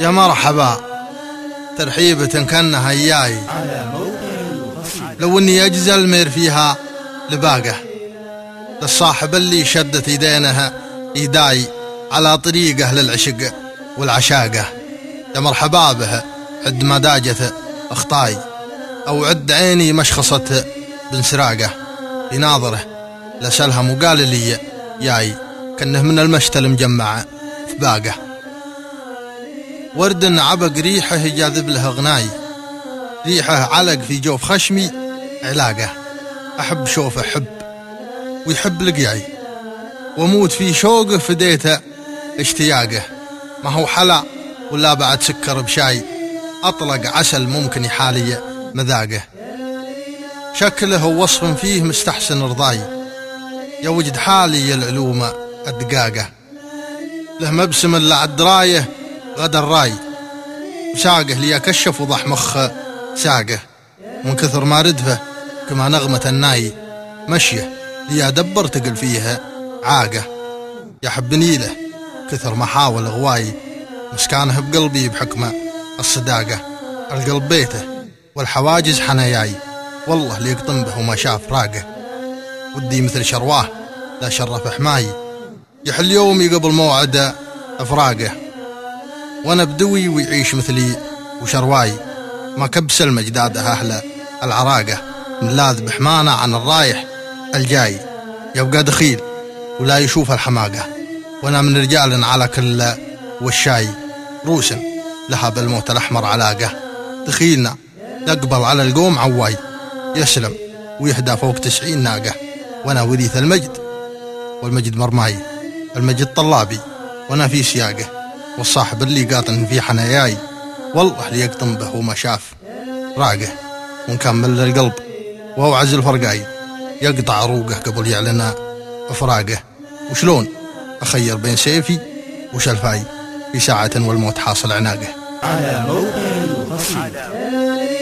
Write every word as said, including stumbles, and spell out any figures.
يا مرحبا ترحيبة كأنها إياي، لو إني أجزل مير فيها لباقة للصاحب اللي شدت يدينها يداي على طريقه للعشق والعشاقة. يا مرحبا به عد ما داجت أخطاي، أو عد عيني مشخصت بنسراقه يناظره لسلهم وقال لي ياي كأنه من المشتل مجمع في باقه. ورد عبق ريحه جاذب له غناي، ريحه علق في جوف خشمي علاقه. أحب شوفه حب ويحب لقياي، وموت في شوقه فديته اشتياقه. ما هو حلا ولا بعد سكر بشاي، أطلق عسل ممكن يحالي مذاقه. شكله ووصف فيه مستحسن رضاي، يوجد حالي العلوم الدقاقة. له مبسم اللي عالدرايه غدا الراي، وساقه لي كشف وضح مخ ساقه. من كثر ما ردفه كما نغمة الناي، مشيه لي دبر تقل فيها عاقه. يحبني له كثر ما حاول غواي، مسكانه بقلبي بحكمه الصداقة. القلب بيته والحواجز حناياي، والله ليقطن به وما شاف راقه. ودي مثل شرواه لا شرف حماي، يحل يومي قبل موعد أفراقه. وانا بدوي ويعيش مثلي وشرواي، ما كبس المجداد أهل العراقة. ملاذ بحمانة عن الرايح الجاي، يبقى دخيل ولا يشوف الحماقة. وانا من رجال على كل والشاي، روس لها بالموت الأحمر علاقة. دخيلنا يقبل على القوم عواي، يسلم ويهدى فوق تسعين ناقة. وانا وريث المجد والمجد مرماي، المجد طلابي وانا في سياقه. والصاحب اللي قاطن في حناياي، والله ليقطن به وما شاف راقه. ونكمل القلب وهو عزل فرقاي، يقطع عروقه قبل يعلن افراقه. وشلون اخير بين سيفي وشلفاي في ساعة والموت حاصل عناقه. على موقع القصيد.